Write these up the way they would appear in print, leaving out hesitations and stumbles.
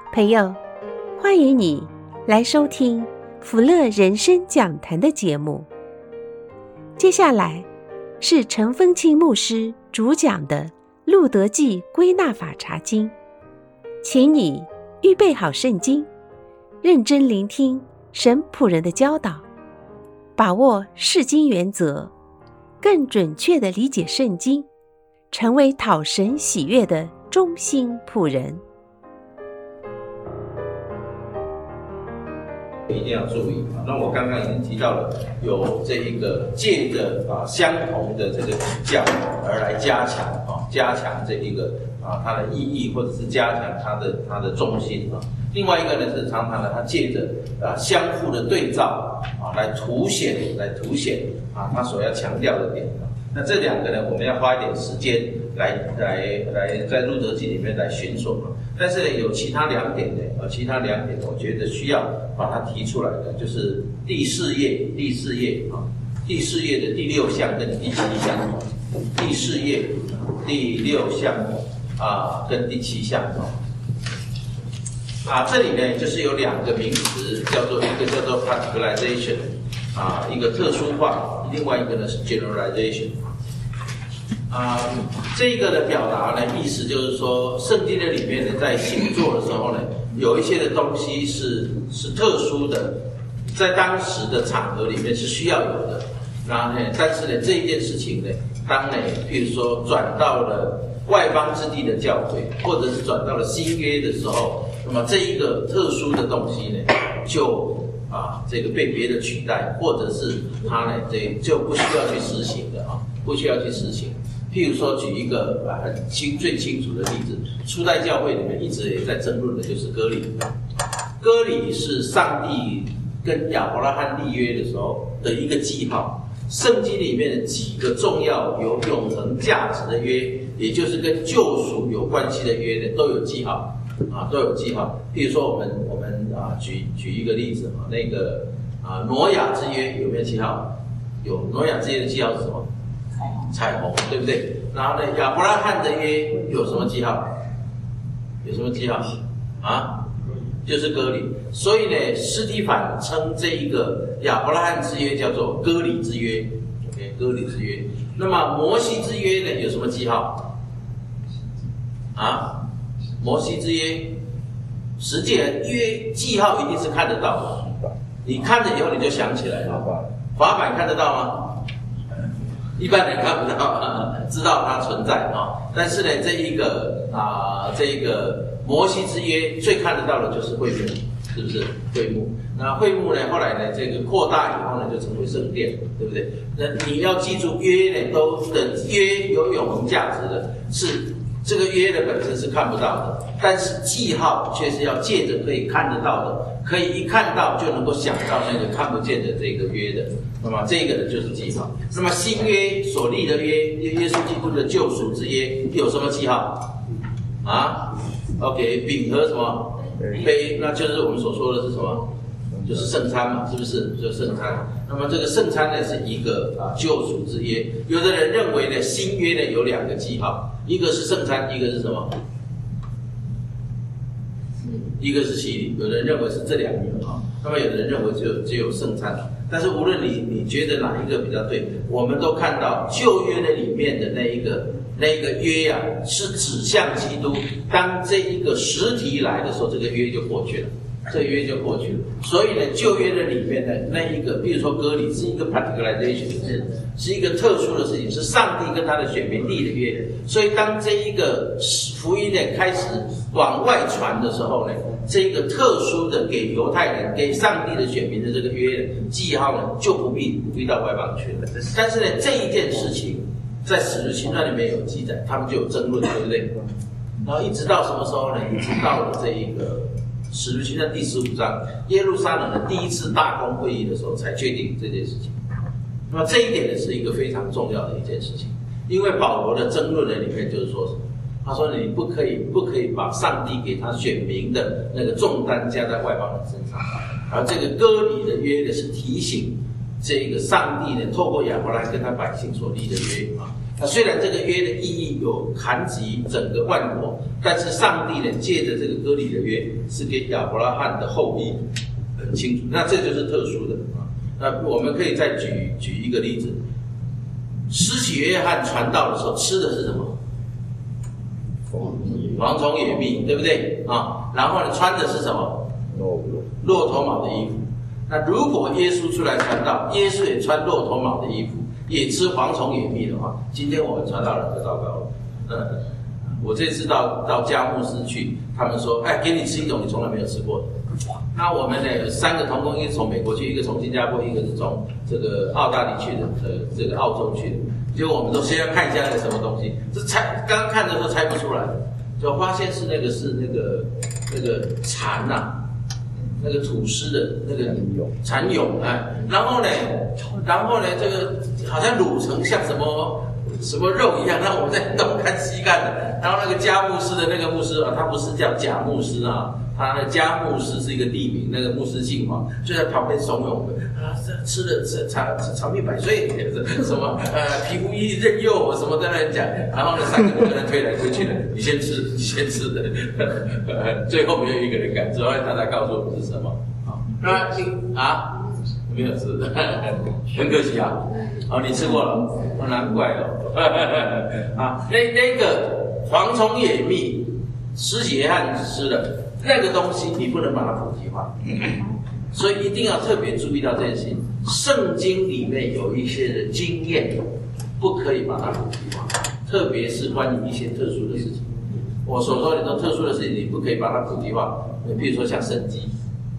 朋友，欢迎你来收听福乐人生讲坛的节目。接下来是陈风清牧师主讲的《路德记归纳法查经》，请你预备好圣经，认真聆听神仆人的教导，把握释经原则，更准确地理解圣经，成为讨神喜悦的忠心仆人。 一定要注意啊！那我刚刚已经提到了，有这一个借着相同的这个比较而来加强这一个它的意义，或者是加强它的重心啊。另外一个呢是常常呢，它借着相互的对照来凸显它所要强调的点啊。那这两个呢，我们要花一点时间来在路德记里面来寻索嘛。但是呢，有其他两点，我觉得需要把它提出来的，就是第四页的第6项跟第7项，第4页第6项跟第7项这里呢就是有两个名词，一个叫做 particularization 一个特殊化，另外一个呢是 generalization。这个的表达呢，意思就是说，圣经的里面呢，在写作的时候呢，有一些的东西是特殊的，在当时的场合里面是需要有的。然后呢，但是呢，这一件事情呢，当呢，譬如说转到了外邦之地的教会，或者是转到了新约的时候，那么这一个特殊的东西呢，就这个被别的取代，或者是它呢，就不需要去实行的不需要去实行。譬如说，举一个最清楚的例子，初代教会里面一直也在争论的就是割礼。割礼是上帝跟亚伯拉罕立约的时候的一个记号。圣经里面的几个重要有永恒价值的约，也就是跟救赎有关系的约呢，都有记号都有记号。譬如说，我们举一个例子那个挪亚之约有没有记号？有。挪亚之约的记号是什么？彩虹，对不对？然后呢，亚伯拉罕的约有什么记号？有什么记号？就是割礼。所以呢，司提反称这一个亚伯拉罕之约叫做割礼之约。OK， 割礼之约。那么摩西之约呢，有什么记号？摩西之约，实际约记号一定是看得到的。你看了以后你就想起来了。法版看得到吗？一般人看不到，知道它存在但是呢，这一个摩西之约最看得到的就是会幕，是不是？会幕。那会幕呢，后来呢，这个扩大以后呢，就成为圣殿，对不对？那你要记住，约呢约有永恒价值的，是这个约的本身是看不到的，但是记号却是要借着可以看得到的，可以一看到就能够想到那个看不见的这个约的。那么这个呢就是记号。那么新约所立的约，耶稣基督的救赎之约有什么记号？OK， 饼和什么杯，那就是我们所说的是什么？就是圣餐嘛，是不是？就是圣餐。那么这个圣餐呢是一个救赎之约。有的人认为呢，新约呢有2个记号，一个是圣餐，一个是什么？一个是洗礼。有的人认为是这2个那么有的人认为只有圣餐。但是无论你觉得哪一个比较对，我们都看到旧约的里面的那一个约是指向基督。当这一个实体来的时候，这个约就过去了。所以呢，旧约的里面的那一个，比如说割礼是一个 particularization， 是一个特殊的事情，是上帝跟他的选民立的约。所以当这一个福音呢开始往外传的时候呢，这个特殊的给犹太人、给上帝的选民的这个约记号呢，就不必到外邦去了。但是呢，这一件事情在使徒行传里面有记载，他们就有争论，对不对？然后一直到什么时候呢？一直到了这一个使徒行传第15章，耶路撒冷的第一次大公会议的时候，才确定这件事情。那么这一点呢，是一个非常重要的一件事情，因为保罗的争论的里面就是说什么？他说你不可以把上帝给他选民的那个重担加在外邦人身上。而这个割礼的约呢，是提醒这个上帝呢，透过亚伯拉罕跟他百姓所立的约那虽然这个约的意义有含及整个万国，但是上帝呢借着这个割礼的约是给亚伯拉罕的后裔，很清楚。那这就是特殊的啊。那我们可以再举一个例子，施洗约翰传道的时候吃的是什么？蝗虫野蜜，对不对啊？然后呢，穿的是什么？骆驼毛的衣服。那如果耶稣出来传道，耶稣也穿骆驼毛的衣服，也吃蝗虫野蜜的话，今天我们传道人就糟糕了。我这次到嘉牧师去，他们说，哎，给你吃一种你从来没有吃过的。那我们呢有3个同工，一个从美国去，一个从新加坡，一个是从这个澳大利去的，这个澳洲去的。结果我们都先要看一下那个什么东西，这刚刚看的时候猜不出来，就发现是那个蚕呐。那个吐司的那个蚕蛹，哎，然后呢，这个好像卤成像什么肉一样，让我们在东看西看的。然后那个加牧斯的那个牧师啊，他不是叫贾牧师啊，他的加牧斯是一个地名，那个牧师姓黄，就在旁边怂恿啊，吃了长命百岁，什么皮肤一韧幼什么在那讲，然后呢3个人推来推去的，你先吃的，最后没有一个人敢吃，后来他才告诉我们是什么啊？那没有吃，很可惜啊。哦，你吃过了，难怪哦。啊，那个蝗虫野蜜，施洗约翰吃的那个东西，你不能把它普及化，所以一定要特别注意到这件事情。圣经里面有一些的经验，不可以把它普及化，特别是关于一些特殊的事情。我所说的这种特殊的事情，你不可以把它普及化。比如说像生鸡。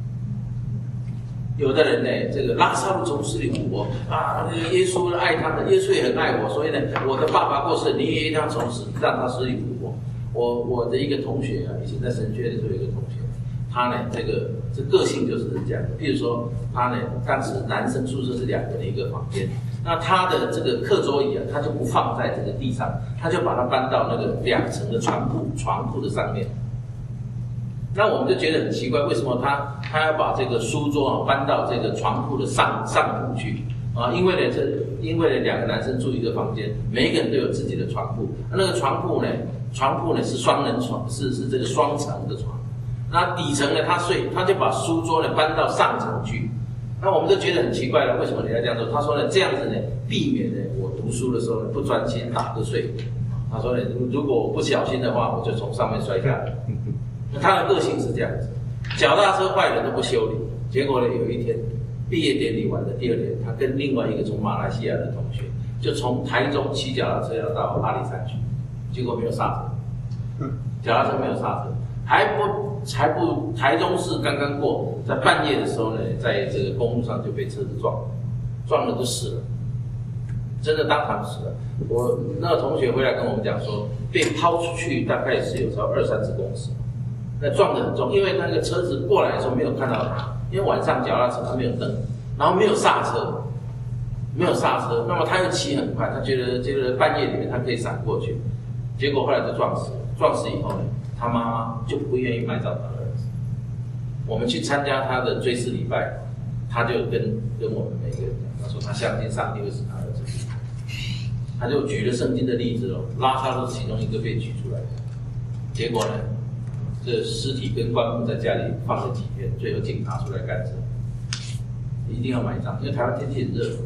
有的人呢，这个拉撒路从死里复活啊，耶稣爱他们，耶稣也很爱我，所以呢，我的爸爸过世，你也一定要让他死里复活。我的一个同学啊，以前在神学的时候有一个同学，他呢，这个性就是这样的。譬如说，他呢，当时男生宿舍是2个人一个房间，那他的这个课桌椅啊，他就不放在这个地上，他就把它搬到那个2层的床铺的上面。那我们就觉得很奇怪，为什么他要把这个书桌搬到这个床铺的上铺去啊？因为呢2个男生住一个房间，每一个人都有自己的床铺。那个床铺呢是双人床，是这个双层的床。那底层呢他就把书桌呢搬到上层去。那我们就觉得很奇怪了，为什么你要这样做？他说呢，这样子呢避免呢我读书的时候呢不专心打瞌睡。他说呢，如果我不小心的话，我就从上面摔下来。他的个性是这样子，脚踏车坏了都不修理。结果呢，有一天毕业典礼完的第2天，他跟另外一个从马来西亚的同学，就从台中骑脚踏车要到阿里山去，结果没有刹车，脚踏车没有刹车，还不台中市刚刚过，在半夜的时候呢，在这个公路上就被车子撞了就死了，真的当场死了。我那个同学回来跟我们讲说，被抛出去大概是有超20-30公尺。那撞得很重，因为那个车子过来的时候没有看到他，因为晚上脚踏车它没有灯，然后没有刹车，那么他又骑很快，他觉得半夜里面他可以闪过去，结果后来就撞死了。撞死以后呢，他妈妈就不愿意埋葬他的儿子。我们去参加他的追思礼拜，他就跟我们每个人讲，他说他相信上帝会使他儿子，他就举了圣经的例子拉撒路是其中一个被举出来的，结果呢？这尸体跟棺木在家里放了几天，最后警察出来干涉，一定要埋葬，因为台湾天气很热，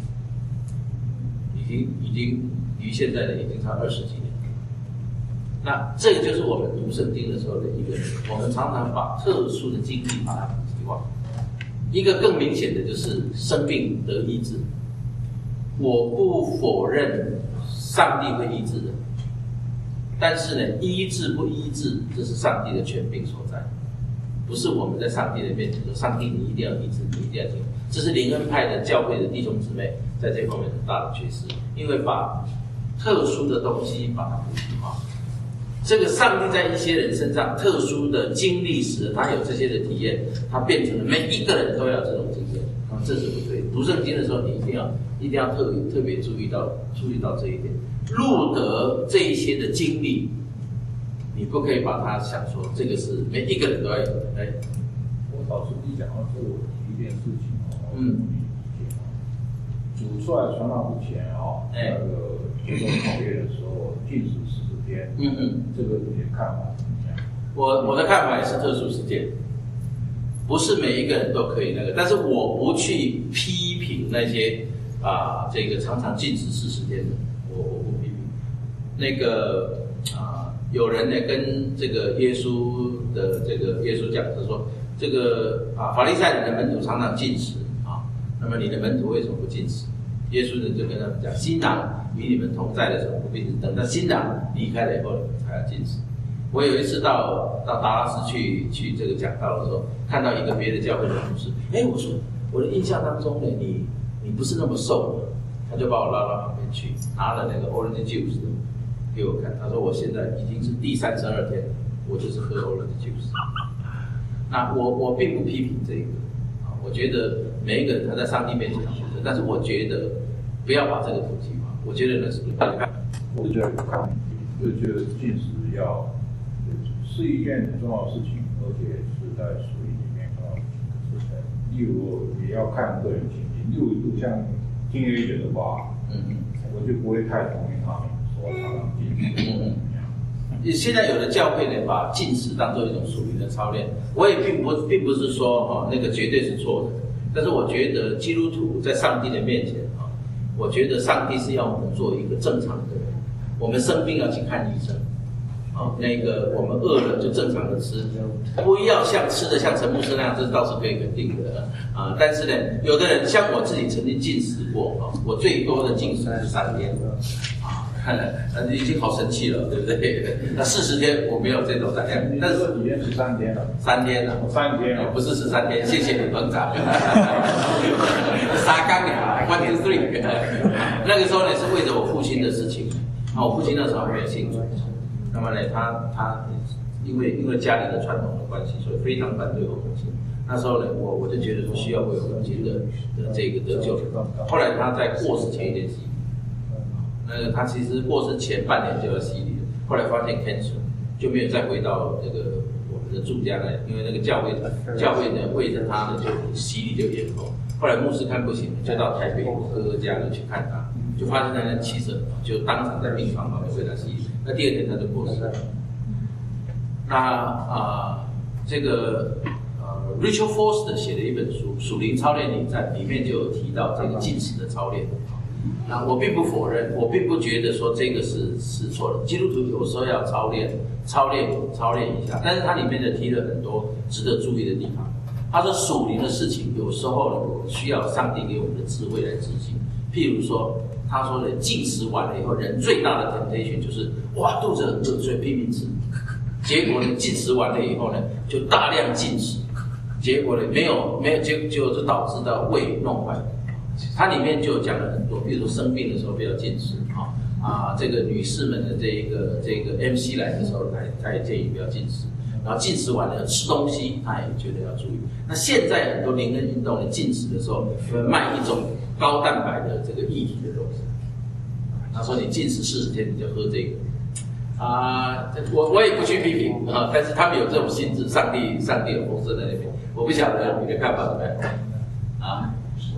已经离现在的已经差20几年。那这个就是我们读圣经的时候的一个，我们常常把特殊的经历把它普及化。一个更明显的就是生病得医治，我不否认上帝会医治的。但是呢，医治不医治，这是上帝的权柄所在，不是我们在上帝的面前说，上帝你一定要医治，你一定要听。这是灵恩派的教会的弟兄姊妹在这方面很大的缺失，因为把特殊的东西把它普及化。这个上帝在一些人身上特殊的经历时，他有这些的体验，他变成了每一个人都要这种经验啊，这是不对。读圣经的时候，你一定要特别注意到这一点。路德这一些的经历，你不可以把它想说这个是每一个人都要有的。 我老师你讲到这个，我提一件事情煮出来传到之前那个最终考验的时候禁止40天，这个你的看法怎么样？ 我的看法也是特殊事件，不是每一个人都可以那个，但是我不去批评那些这个常常禁食40天的，我不批评。那个有人呢跟这个耶稣讲是说，这个法利赛人的门徒常常禁食那么你的门徒为什么不禁食？耶稣呢就跟他们讲，新郎与你们同在的时候不必等到新郎离开了以后才要禁食。我有一次到达拉斯去这个讲道的时候，看到一个别的教会的牧师，我说我的印象当中呢，你不是那么瘦的，他就把我拉到旁边去，拿了那个 orange juice 给我看，他说我现在已经是第32天，我就是喝 orange juice。那我并不批评这个我觉得每一个人他在上帝面前选择，但是我觉得不要把这个土气化，我觉得那是不对的。 我觉得就觉得禁食是一件很重要的事情，而且是在属灵里面重要的事情。例如也要看个人情境，例如像听A者的话，我就不会太同意他们说常常禁食。 现在有的教会呢，把禁食当做一种属灵的操练，我也并不是说那个绝对是错的，但是我觉得基督徒在上帝的面前我觉得上帝是要我们做一个正常的人，我们生病要去看医生。那个我们饿了就正常的吃，不要吃的像陈牧师那样，这倒是可以肯定的但是呢，有的人像我自己曾经禁食过我最多的禁食是3天已经好神气了，对不对？那40天我没有这种胆量，但是体验13天了 ，3天了 ，3天了， 不是13天，谢谢你捧场。沙缸呀，1 and 3，那个时候呢是为着我父亲的事情，我父亲那时候还没有信主。那么呢，他因为家里的传统的关系，所以非常反对我母亲。那时候呢，我就觉得说需要为我母亲的这个得救。后来他在过世前一天洗礼，他其实过世前半年就要洗礼了，后来发现 cancer， 就没有再回到那个我们的住家来，因为那个教会呢为着他呢就洗礼就延后。后来牧师看不行，就到台北我哥哥家里去看他，就发现他那气色，就当场在病床旁边为他洗礼。那第2天他就过世了。那这个Richard Foster 写的一本书《属灵操练礼赞》里面就有提到这个禁食的操练。那我并不否认，我并不觉得说这个是错的。基督徒有时候要操练一下，但是它里面呢提了很多值得注意的地方。他说属灵的事情有时候呢需要上帝给我们的智慧来执行。譬如说，他说呢，禁食完了以后，人最大的 temptation 就是肚子很饿，所以拼命吃。结果呢，禁食完了以后呢，就大量进食，结果呢没有就导致到胃弄坏。它里面就讲了很多，比如说生病的时候不要禁食这个女士们的这个 MC 来的时候，她也建议不要禁食。然后禁食完了吃东西，他也觉得要注意。那现在很多灵恩运动的禁食的时候，会卖一种高蛋白的这个液体的东西。他说你禁食40天你就喝这个我也不去批评但是他们有这种性质，上帝有丰盛在那边。我不晓得你的看法怎么样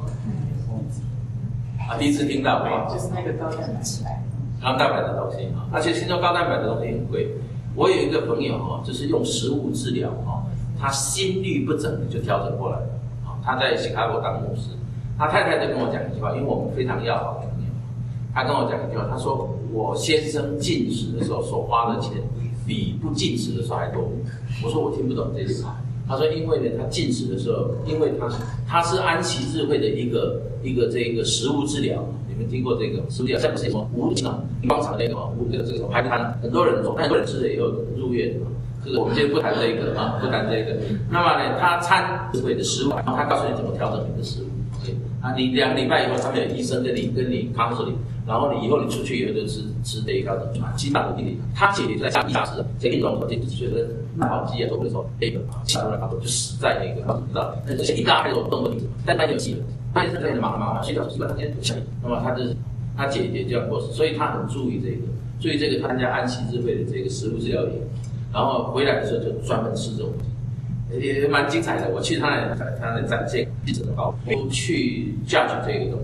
第一次听到就是那个高蛋白的东西而且听说高蛋白的东西很贵。我有一个朋友就是用食物治疗他心律不整就调整过来了他在西卡国当牧师，他太太就跟我讲一句话，因为我们非常要好的朋友，他跟我讲一句话，他说我先生禁食的时候所花的钱比不禁食的时候还多。我说我听不懂这句话。他说因为呢他禁食的时候，因为他是安息日会的一个这个食物治疗。你们听过这个食物治疗像是什么无光场那个这个排餐，很多人很多人吃了以后入院。这个我们今天不谈这个不谈这个。那么呢，他餐会的食物，然后他告诉你怎么调整你的食物。你2个礼拜以后，他们有医生跟你 counseling， 然后你以后你出去以后就吃这一条的鸡蛋的地理，他解决在下1小时，这运动和这觉得慢跑机做的时候，这个其他人就死在那个知道，而且一大还有动物，但有戏了，他也是在忙睡觉基本上天下雨，那么他姐姐这样过世，所以他很注意这个参加安息日会的这个食物治疗营，然后回来的时候就专门吃这种东西，也蛮精彩的。我去他的展现记者的包，不去 judge 这个东西。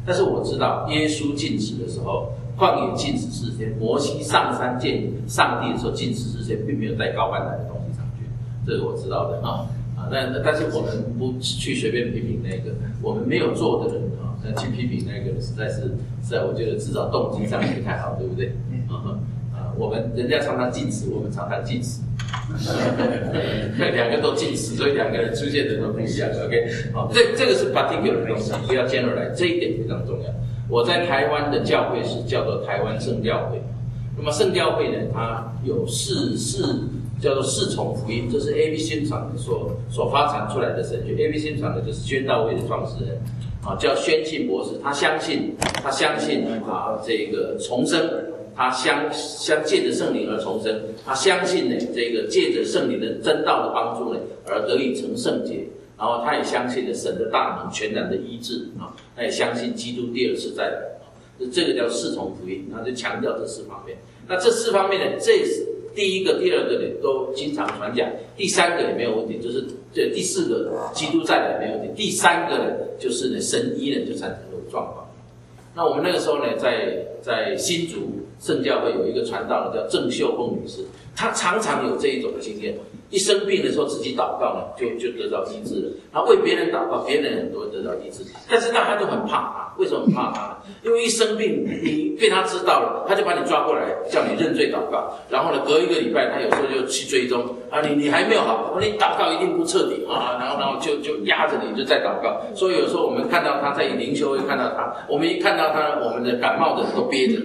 但是我知道耶稣进食的时候，旷野禁食40天，摩西上山见上帝的时候禁食40天，并没有带高半来的东西上去，这个我知道的啊。但是我们不去随便批评那个我们没有做的人啊，去批评那个实在我觉得至少动机上不太好，对不对？我们人家常常禁食，我们常常禁食，两个都禁食，所以两个人出现的都不一样。OK， 好，这个是 particular 的东西，不要 generalize， 这一点非常重要。我在台湾的教会是叫做台湾圣教会，那么圣教会呢，它有叫做四重福音，这是 A.B. 宣传所发展出来的神学。A.B. 宣传的就是宣道会的创始人啊，叫宣信博士，他相信这个重生。他相借着圣灵而重生，他相信呢，这个借着圣灵的真道的帮助呢，而得以成圣洁。然后他也相信了神的大能全然的医治啊，他也相信基督第二次再来啊，这个叫四重福音，他就强调这4方面。那这4方面呢，第一个、第二个呢都经常传讲，第3个也没有问题，就是第4个基督再来没有问题，第3个呢就是呢神医呢就产生了状况。那我们那个时候呢，在新竹圣教会有一个传道的叫郑秀凤女士，她常常有这一种经验，一生病的时候自己祷告呢，就得到医治了。然后为别人祷告，别人很多得到医治，但是大家都很怕她，为什么很怕她呢？因为一生病，你被他知道了，他就把你抓过来，叫你认罪祷告。然后呢，隔1个礼拜，他有时候就去追踪啊，你还没有好，你祷告一定不彻底啊，然后就压着你，就在祷告。所以有时候我们看到他在灵修会看到他，我们一看到他，我们的感冒的人都憋着。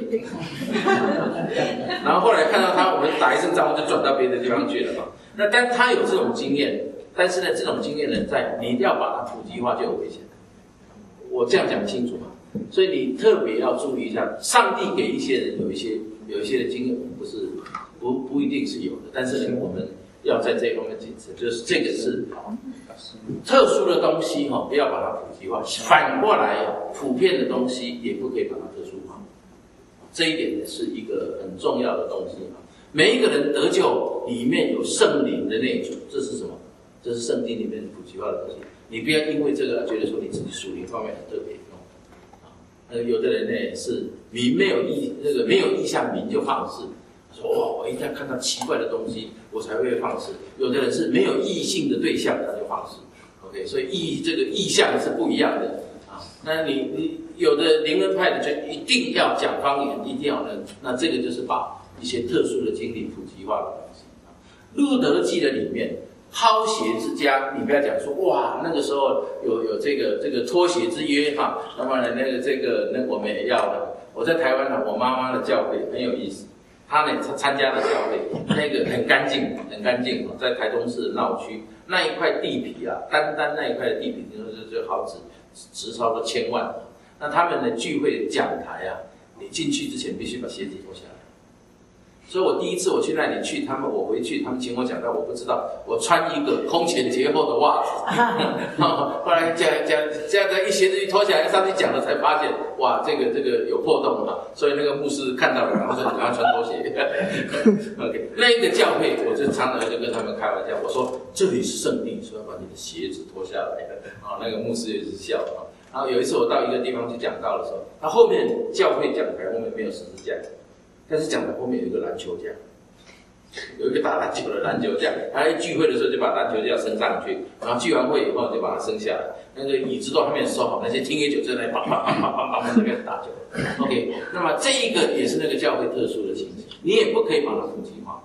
然后后来看到他，我们打一声招呼就转到别的地方去了嘛。那但他有这种经验，但是呢，这种经验呢，你一定要把它普及化就有危险。我这样讲清楚吗？所以你特别要注意一下，上帝给一些人有一些的经验，我们不一定是有的，但是呢，我们要在这一方面谨慎，就是这个是特殊的东西哈，不要把它普及化。反过来，普遍的东西也不可以把它特殊化。这一点呢是一个很重要的东西哈。每一个人得救里面有圣灵的内住，这是什么？这是圣经里面普及化的东西。你不要因为这个觉得说你自己属灵方面很特别。有的人呢是民没有意向，民就放肆，说我一旦看到奇怪的东西，我才会放肆。有的人是没有异性的对象，他就放肆。OK， 所以这个意向是不一样的啊。那你有的灵恩派的就一定要讲方言，一定要那这个就是把一些特殊的经历普及化的东西啊。路德记的里面。抛鞋之家，你不要讲说哇，那个时候有这个脱鞋之约哈，那么呢那我们也要的。我在台湾呢，我妈妈的教会很有意思，她参加的教会那个很干净，在台中市的闹区那一块地皮啊，单那一块的地皮就好值超过1000万。那他们的聚会讲台啊，你进去之前必须把鞋子脱下来。所以我第一次我去那里去，我回去，他们请我讲到，我不知道，我穿一个空前节后的袜子，后来讲一鞋子一脱下来上去讲了，才发现哇，这个有破洞嘛，所以那个牧师看到了，然后说你赶快穿拖鞋。OK， 那一个教会，我就常常就跟他们开玩笑，我说这里是圣地，说要把你的鞋子脱下来啊，那个牧师也是笑啊。然后有一次我到一个地方去讲道的时候，他后面教会讲台后面没有十字架。但是讲台后面有一个篮球架，有一个打篮球的篮球架，他一聚会的时候就把篮球架升上去，然后聚完会以后就把它升下来，那个椅子都还没有收好，那些听酒就在那砰就开始打球。OK， 那么这一个也是那个教会特殊的情形，你也不可以把它普及化，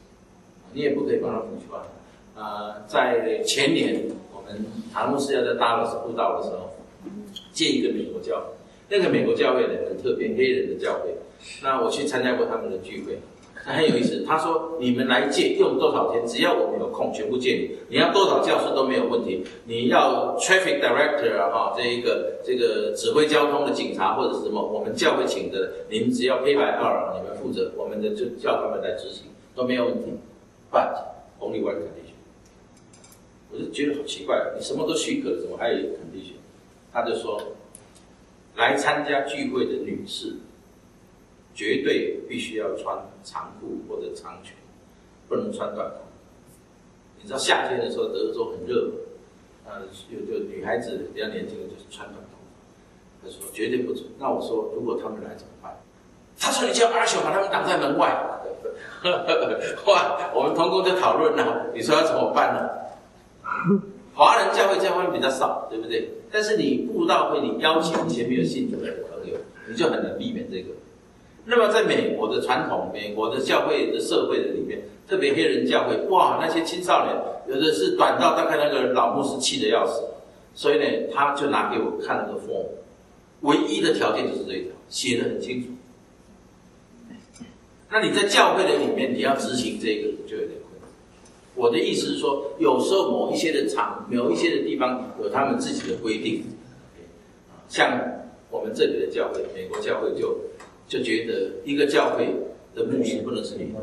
在前年我们塔牧师要在达拉斯布道的时候，建一个美国教会，那个美国教会呢很特别，黑人的教会。那我去参加过他们的聚会，很有意思。他说你们来借用多少天，只要我们有空，全部借你。你要多少教师都没有问题。你要 traffic director 啊，这个指挥交通的警察或者是什么，我们教会请的，你们只要pay by hour，你们负责，我们的就叫他们来执行，都没有问题。But only one condition。我就觉得好奇怪，你什么都许可了，怎么还有一个 condition？ 他就说，来参加聚会的女士。绝对必须要穿长裤或者长裙，不能穿短裤。你知道夏天的时候，德州很热，就女孩子比较年轻的就是穿短裤。 他说绝对不准。那我说如果他们来怎么办？他说你叫阿雄把他们挡在门外。哇，我们同工就讨论了，你说要怎么办呢？华人教会这方面比较少，对不对？但是你布道会，你邀请一些没有信主的朋友，你就很难避免这个。那么在美国的传统，美国的教会的社会的里面，特别黑人教会，哇，那些青少年有的是短到大概那个老牧师气得要死，所以呢，他就拿给我看那个 form， 唯一的条件就是这一条，写得很清楚。那你在教会的里面，你要执行这个就有点困难。我的意思是说，有时候某一些的某一些的地方有他们自己的规定，像我们这里的教会，美国教会就觉得一个教会的牧师不能是女的，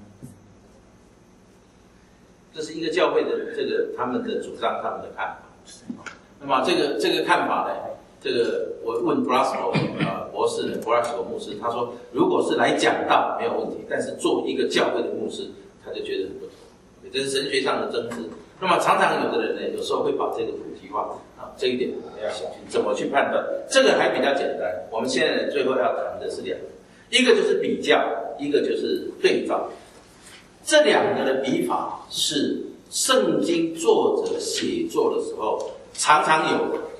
这是一个教会的这个他们的主张，他们的看法。那么这个看法呢？这个我问 Brasco 博士呢 ，Brasco 牧师，他说如果是来讲道没有问题，但是做一个教会的牧师，他就觉得很不同，这是神学上的争执。那么常常有的人呢，有时候会把这个普及化这一点我们要小心，怎么去判断？这个还比较简单。我们现在呢，最后要谈的是两个，一个就是比较，一个就是对照。这两个的比法是圣经作者写作的时候常常有的。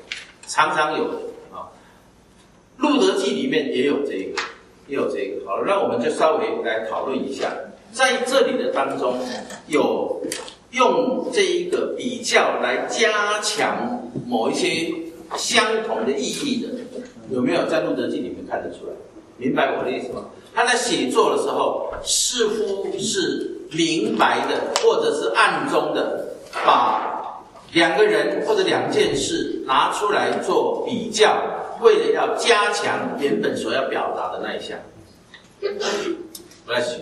路德记里面也有这个，好了，那我们就稍微来讨论一下，在这里的当中有用这一个比较来加强某一些相同的意义的，有没有在路德记里面看得出来？明白我的意思吗？他在写作的时候，似乎是明白的，或者是暗中的，把两个人或者两件事拿出来做比较，为了要加强原本所要表达的那一项。来，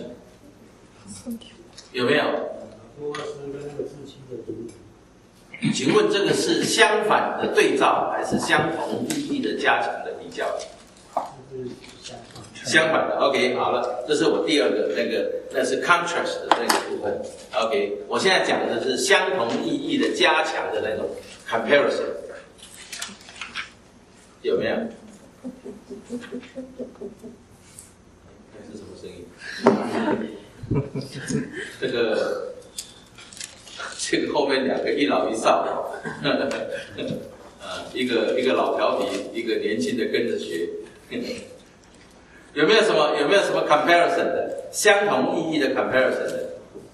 有没有？请问这个是相反的对照，还是相同意义的加强的比较？相反的 ，OK， 好了，这是我第二个那是 contrast 的那个部分 ，OK， 我现在讲的是相同意义的加强的那种 comparison， 有没有？这是什么声音？这个后面两个一老一少的，一个老调皮，一个年轻的跟着学。有没有什么 comparison 的相同意义的 comparison 的？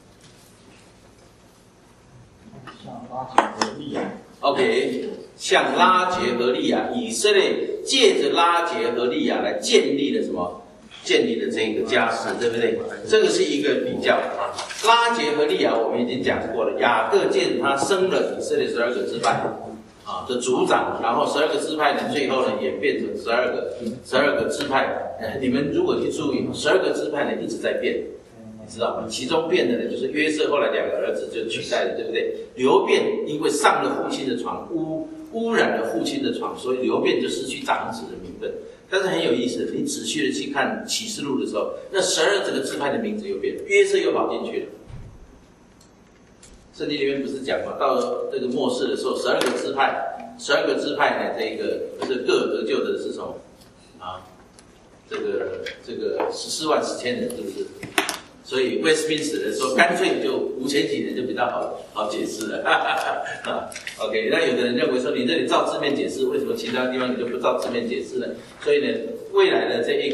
像拉结和利亚。 OK， 像拉结和利亚，以色列借着拉结和利亚来建立了什么？建立了这个家室，对不对？这个是一个比较。拉结和利亚我们已经讲过了，雅各见他生了以色列12个支派的族长，然后12个支派呢，最后呢演变成12个支派。你们如果去注意，12个支派呢一直在变，你知道吗？其中变的呢就是约瑟后来2个儿子就取代了，对不对？流便因为上了父亲的床，污染了父亲的床，所以流便就失去长子的名分。但是很有意思，你仔细的去看启示录的时候，那12个支派的名字又变了，约瑟又跑进去了。圣经里面不是讲吗？到这个末世的时候，12个支派呢，这个各得救的是什么啊？这个14万4千人，是不是？所以 Westminster 的时候，干脆就5000几人就比较好解释了。OK， 那有的人认为说，你这里照字面解释，为什么其他地方你就不照字面解释呢？所以呢，未来的这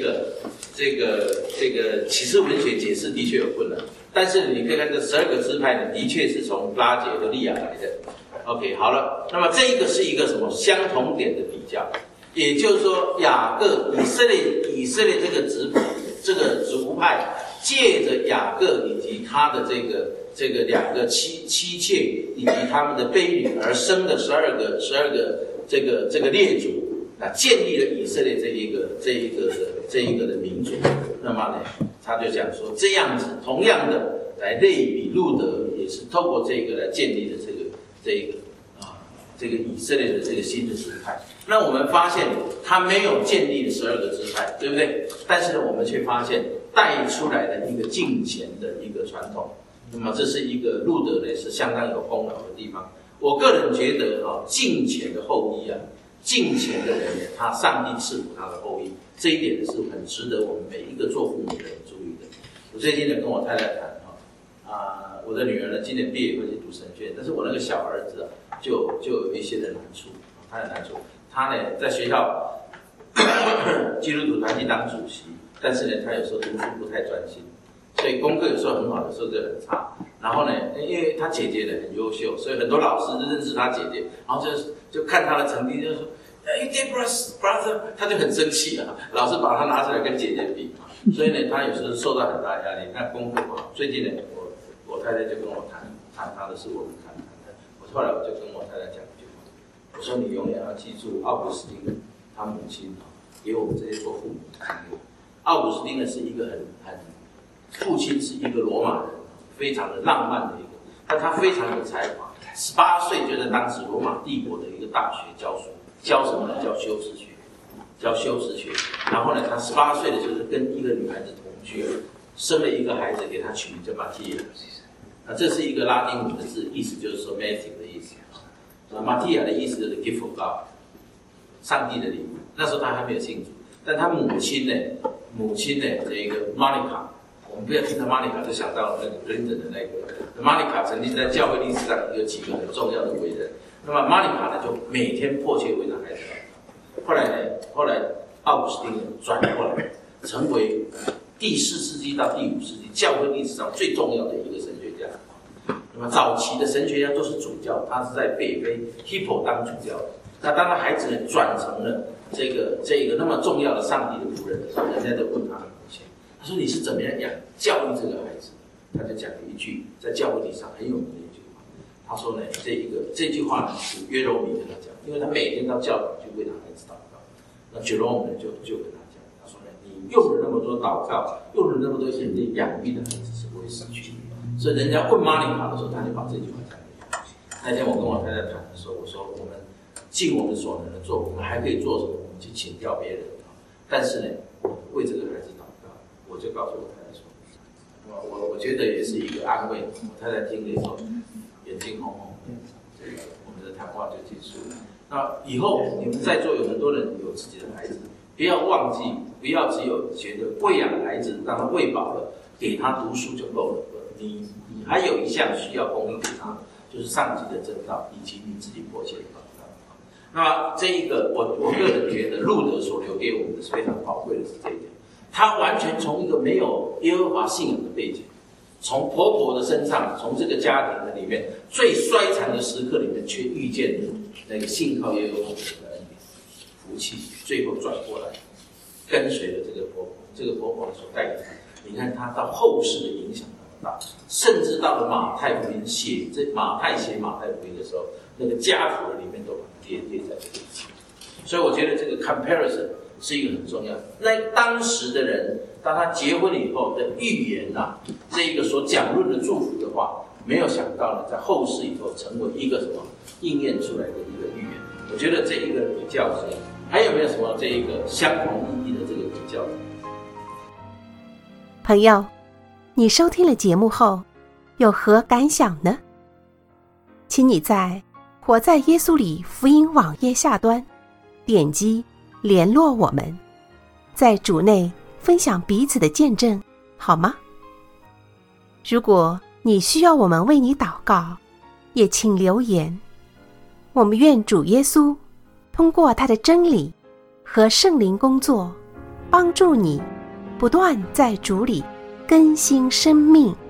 个启示文学解释的确有困难，但是你可以看这12个支派呢，的确是从拉结和利亚来的。OK， 好了，那么这一个是一个什么相同点的比较？也就是说，雅各以色列这个族派，借着雅各以及他的这个2个妻妾以及他们的婢女而生的12个这个列祖，建立了以色列这一个的民族。那么呢，他就讲说，这样子同样的来类比路德，也是透过这个来建立的这个以色列的这个新的支派。那我们发现他没有建立了12个支派，对不对？但是呢，我们却发现带出来的一个敬虔的一个传统。那么这是一个路德呢是相当有功劳的地方。我个人觉得敬虔的后裔敬虔的人呢，他上帝赐福他的后裔，这一点是很值得我们每一个做父母的人注意的。我最近呢跟我太太谈我的女儿呢今年毕业会去读神学院，但是我那个小儿子就有一些的难处，他的难处，他呢在学校基督徒团体当主席，但是呢他有时候读书不太专心，所以功课有时候很好，有时候就很差。然后呢，因为他姐姐呢很优秀，所以很多老师都认识他姐姐，然后就看他的成绩，就说You did brother， 他就很生气啊，老师把他拿出来跟姐姐比，所以呢他有时候受到很大压力，那功课不好。最近呢我太太就跟我谈他的事，我们谈。后来我就跟我太太讲一句话，我说你永远要记住奥古斯丁他母亲给我们这些做父母的经验。奥古斯丁呢是一个很父亲是一个罗马人，非常的浪漫的一个，但他非常有才华，18岁就在当时罗马帝国的一个大学教书，教什么呢？教修辞学。然后呢，他18岁的时候跟一个女孩子同居，生了一个孩子，给他取名叫马提亚。这是一个拉丁文的字，意思就是说 magic 的意思。马提亚的意思就是 gift of God， 上帝的礼物。那时候他还没有信主，但他母亲呢，这个 Monica， 我们不要听到 Monica 就想到那个 Clinton 的那个 Monica 曾经在教会历史上有几个很重要的伟人。那么 Monica 呢，就每天迫切为他孩子祷告。后来奥古斯丁转过来，成为第4世纪到第5世纪教会历史上最重要的一个神学家。那么早期的神学家都是主教，他是在北非 Hippo 当主教的。那当他孩子呢转成了这个那么重要的上帝的仆人的时候，人家都问他的母亲，他说你是怎么样教育这个孩子？他就讲了一句在教会历史上很有名的一句话，他说呢这句话呢是约罗米跟他讲，因为他每天到教堂去为他孩子祷告。那约罗米就跟他讲，他说呢你用了那么多祷告，用了那么多眼泪养育的孩子是不会失去的。所以人家问玛丽卡的时候，他就把这句话讲给他。那天我跟我太太谈的时候，我说我们尽我们所能的做，我们还可以做什么？我们去请教别人。但是呢，为这个孩子祷告，我就告诉我太太说，我觉得也是一个安慰。我太太听了以后，眼睛红红的，我们的谈话就结束了。那以后你们在座有很多人有自己的孩子，不要忘记，不要只有觉得喂养孩子，让他喂饱了，给他读书就够了。你还有一项需要供应给他，就是上级的真道，以及你自己迫切的祷告。那这一个我个人觉得路德所留给我们的是非常宝贵的是这一点，他完全从一个没有耶和华信仰的背景，从婆婆的身上，从这个家庭的里面最衰残的时刻里面，却遇见了那个信靠耶和华的恩典福气，最后转过来跟随了这个婆婆，这个婆婆所带领他，你看他到后世的影响甚至到了马太福音写马太福音的时候，那个家谱的里面都把它列在这里。所以我觉得这个 comparison 是一个很重要的。那当时的人，当他结婚以后的预言这一个所讲论的祝福的话，没有想到呢，在后世以后成为一个什么应验出来的一个预言。我觉得这一个比较是，还有没有什么这一个相同意义的这个比较？ 朋友，你收听了节目后有何感想呢？请你在活在耶稣里福音网页下端点击联络我们，在主内分享彼此的见证，好吗？如果你需要我们为你祷告，也请留言。我们愿主耶稣通过他的真理和圣灵工作，帮助你不断在主里更新生命。